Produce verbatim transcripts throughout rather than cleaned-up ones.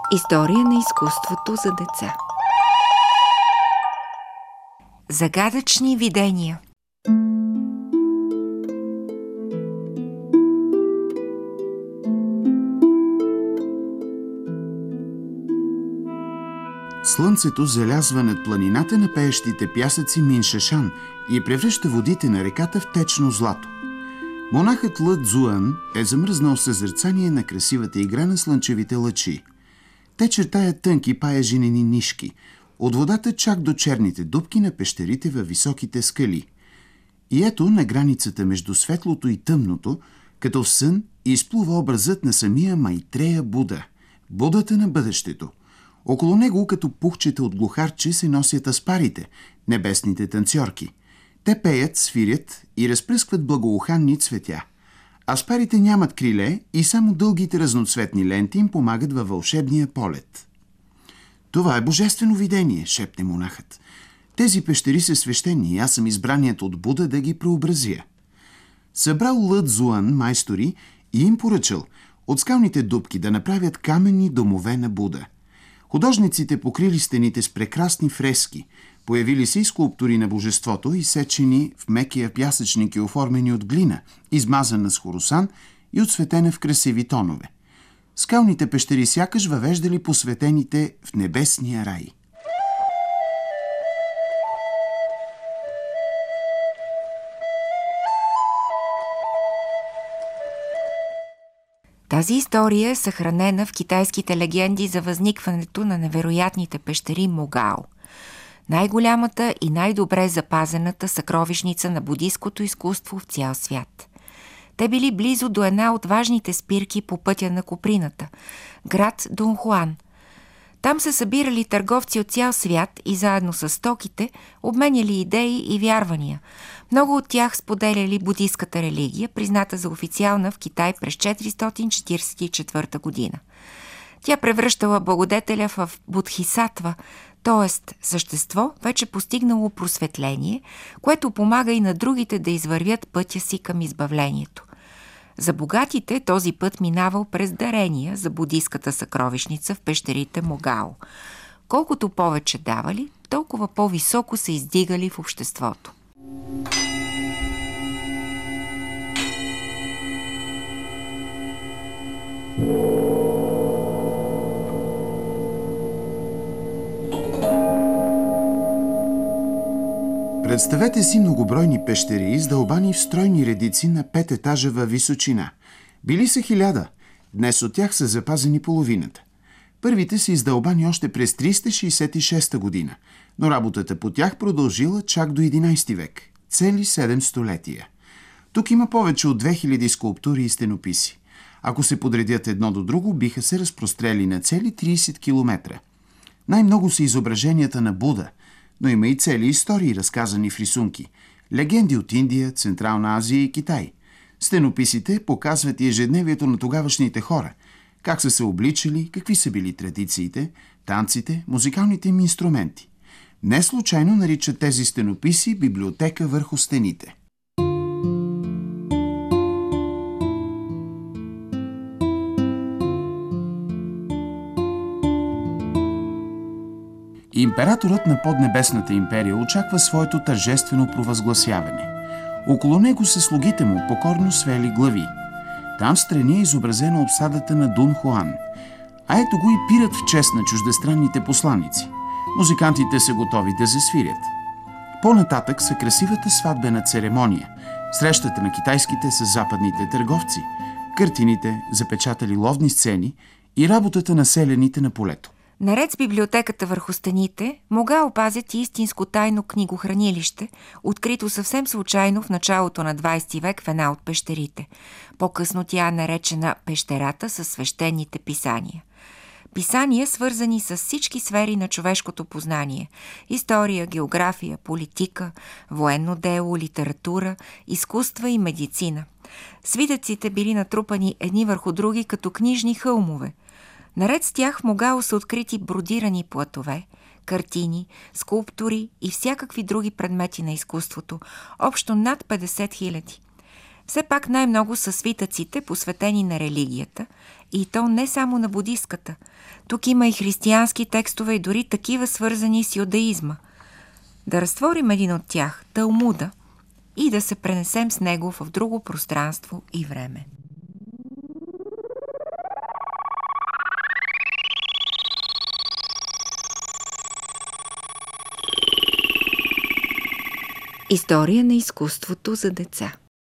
История на изкуството за деца. Загадъчни видения. Слънцето залязва над планината на пеещите пясъци Миншашан и превръща водите на реката в течно злато. Монахът Лъ Цзуан е замръзнал съзерцание на красивата игра на слънчевите лъчи. Те чертаят тънки паяжинени нишки, от водата чак до черните дупки на пещерите във високите скали. И ето на границата между светлото и тъмното, като в сън, изплува образът на самия Майтрея Буда, Будата на бъдещето. Около него, като пухчета от глухарче, се носят аспарите, небесните танцорки. Те пеят, свирят и разпръскват благоуханни цветя. Аспарите нямат криле и само дългите разноцветни ленти им помагат във вълшебния полет. Това е божествено видение, шепне монахът. Тези пещери са свещени и аз съм избраният от Буда да ги преобразя. Събрал Лъ Цзуан майстори и им поръчал от скалните дупки да направят каменни домове на Буда. Художниците покрили стените с прекрасни фрески, появили се и скулптури на божеството, изсечени в мекия пясъчник и оформени от глина, измазана с хоросан и отсветена в красиви тонове. Скалните пещери сякаш въвеждали посветените в небесния рай. Тази история е съхранена в китайските легенди за възникването на невероятните пещери Могао, най-голямата и най-добре запазената съкровищница на будисткото изкуство в цял свят. Те били близо до една от важните спирки по пътя на Коприната – град Дунхуан. Там се събирали търговци от цял свят и заедно с стоките обменяли идеи и вярвания. Много от тях споделяли будистката религия, призната за официална в Китай през четиристотин четиридесет и четвърта година. Тя превръщала благодетеля в бодхисатва, т.е. същество, вече постигнало просветление, което помага и на другите да извървят пътя си към избавлението. За богатите този път минавал през дарения за будистката съкровищница в пещерите Могао. Колкото повече давали, толкова по-високо се издигали в обществото. Представете си многобройни пещери, издълбани в стройни редици на пет етажа във височина. Били са хиляда. Днес от тях са запазени половината. Първите са издълбани още през триста шейсет и шеста година, но работата по тях продължила чак до единайсети век. Цели седем столетия. Тук има повече от две хиляди скулптури и стенописи. Ако се подредят едно до друго, биха се разпрострели на цели трийсет километра. Най-много са изображенията на Буда, но има и цели истории, разказани в рисунки. Легенди от Индия, Централна Азия и Китай. Стенописите показват и ежедневието на тогавашните хора, как са се обличали, какви са били традициите, танците, музикалните им инструменти. Не случайно наричат тези стенописи библиотека върху стените. Императорът на поднебесната империя очаква своето тържествено провъзгласяване. Около него са слугите му покорно свели глави. Там встрани е изобразена обсадата на Дунхуан. А ето го и пират в чест на чуждестранните посланици. Музикантите са готови да засвирят. По-нататък са красивата сватбена церемония, срещата на китайските с западните търговци, картините, запечатали ловни сцени и работата на селените на полето. Наред с библиотеката върху стените, Могао пазят и истинско тайно книгохранилище, открито съвсем случайно в началото на двайсети век в една от пещерите. По-късно тя е наречена пещерата със свещените писания. Писания, свързани с всички сфери на човешкото познание – история, география, политика, военно дело, литература, изкуства и медицина. Свитъците били натрупани едни върху други като книжни хълмове. Наред с тях в Могао са открити бродирани платове, картини, скулптури и всякакви други предмети на изкуството, общо над петдесет хиляди. Все пак най-много са свитъците, посветени на религията, и то не само на будистката. Тук има и християнски текстове, и дори такива свързани с юдаизма. Да разтворим един от тях, Талмуда, и да се пренесем с него в друго пространство и време. История на изкуството за деца.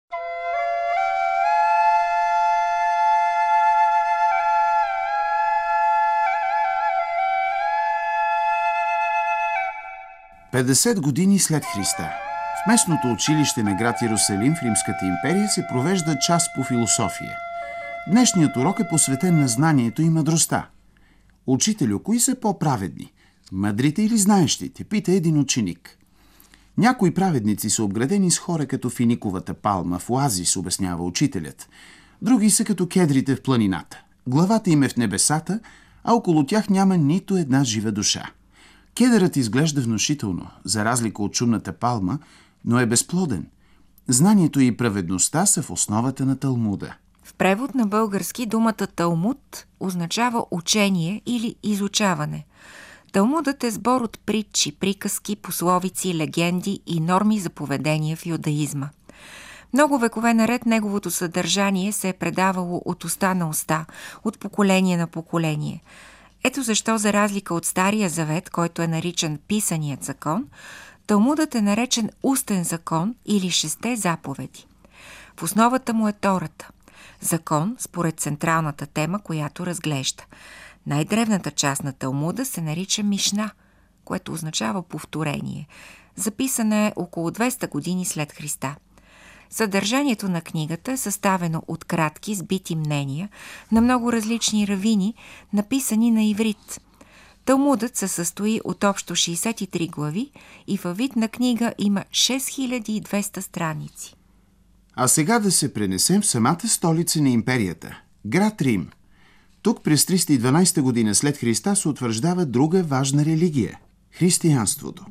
петдесет години след Христа. В местното училище на град Йерусалим в Римската империя се провежда час по философия. Днешният урок е посветен на знанието и мъдростта. Учителю, кои са по-праведни? Мъдрите или знаещите? Пита един ученик. Някои праведници са обградени с хора като финиковата палма в оазис, обяснява учителят. Други са като кедрите в планината. Главата им е в небесата, а около тях няма нито една жива душа. Кедърът изглежда внушително, за разлика от шумната палма, но е безплоден. Знанието и праведността са в основата на Талмуда. В превод на български думата Талмуд означава учение или изучаване. Талмудът е сбор от притчи, приказки, пословици, легенди и норми за поведение в юдаизма. Много векове наред неговото съдържание се е предавало от уста на уста, от поколение на поколение. Ето защо, за разлика от Стария завет, който е наричан писаният закон, Талмудът е наречен устен закон или шесте заповеди. В основата му е Тората – закон според централната тема, която разглежда. Най-древната част на Талмуда се нарича Мишна, което означава повторение. Записана е около двеста години след Христа. Съдържанието на книгата е съставено от кратки, сбити мнения на много различни равини, написани на иврит. Талмудът се състои от общо шейсет и три глави и във вид на книга има шест хиляди и двеста страници. А сега да се пренесем в самата столица на империята – град Рим. Тук през триста и дванадесета година след Христа се утвърждава друга важна религия – християнството.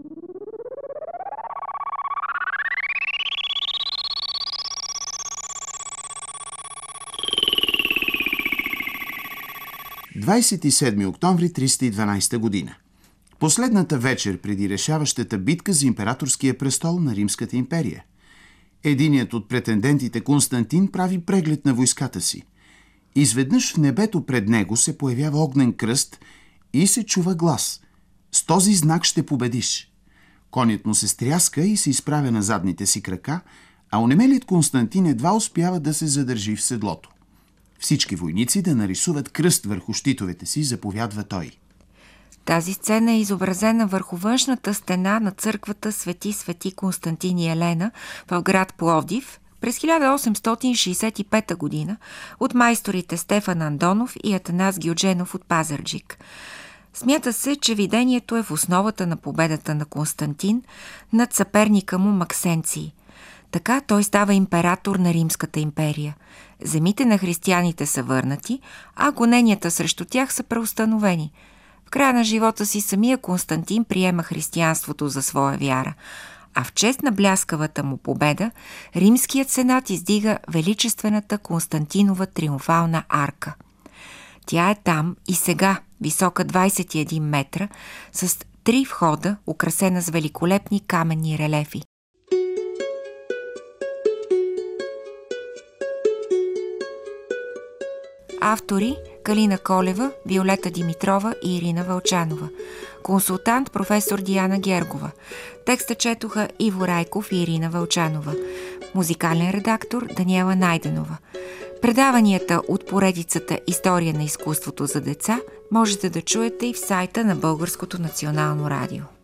двадесет и седми октомври триста и дванадесета година. Последната вечер преди решаващата битка за императорския престол на Римската империя. Единият от претендентите, Константин, прави преглед на войската си. Изведнъж в небето пред него се появява огнен кръст и се чува глас. С този знак ще победиш. Конят му се стряска и се изправя на задните си крака, а онемелият Константин едва успява да се задържи в седлото. Всички войници да нарисуват кръст върху щитовете си, заповядва той. Тази сцена е изобразена върху външната стена на църквата Свети Свети Константин и Елена в град Пловдив през хиляда осемстотин шейсет и пета година от майсторите Стефан Андонов и Атанас Гюдженов от Пазарджик. Смята се, че видението е в основата на победата на Константин над съперника му Максенций. Така той става император на Римската империя. Земите на християните са върнати, а гоненията срещу тях са преустановени. В края на живота си самия Константин приема християнството за своя вяра, а в чест на бляскавата му победа Римският сенат издига величествената Константинова триумфална арка. Тя е там и сега, висока двадесет и един метра, с три входа, украсена с великолепни каменни релефи. Автори – Калина Колева, Виолета Димитрова и Ирина Вълчанова. Консултант – професор Диана Гергова. Текста четоха Иво Райков и Ирина Вълчанова. Музикален редактор – Даниела Найденова. Предаванията от поредицата История на изкуството за деца можете да чуете и в сайта на Българското национално радио.